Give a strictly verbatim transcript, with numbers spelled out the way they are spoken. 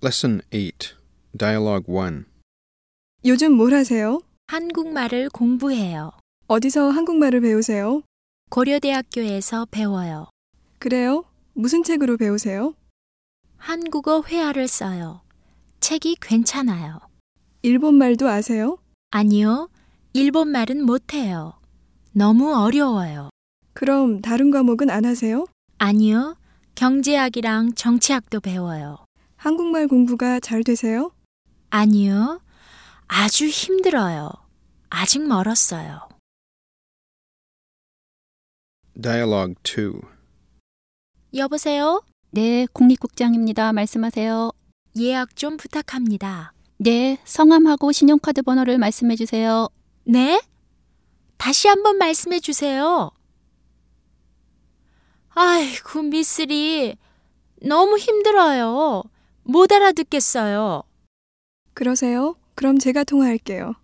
Lesson eight, Dialogue one. 요즘 뭘 하세요? 한국말을 공부해요. 어디서 한국말을 배우세요? 고려대학교에서 배워요. 그래요? 무슨 책으로 배우세요? 한국어 회화를 써요. 책이 괜찮아요. 일본말도 아세요? 아니요, 일본말은 못해요. 너무 어려워요. 그럼 다른 과목은 안 하세요? 아니요, 경제학이랑 정치학도 배워요. 한국말 공부가 잘 되세요? 아니요, 아주 힘들어요. 아직 멀었어요. Dialogue two. 여보세요? 네, 국립국장입니다. 말씀하세요. 예약 좀 부탁합니다. 네, 성함하고 신용카드 번호를 말씀해 주세요. 네? 다시 한번 말씀해 주세요. 아이고, 미쓰리. 너무 힘들어요. 못 알아듣겠어요. 그러세요? 그럼 제가 통화할게요.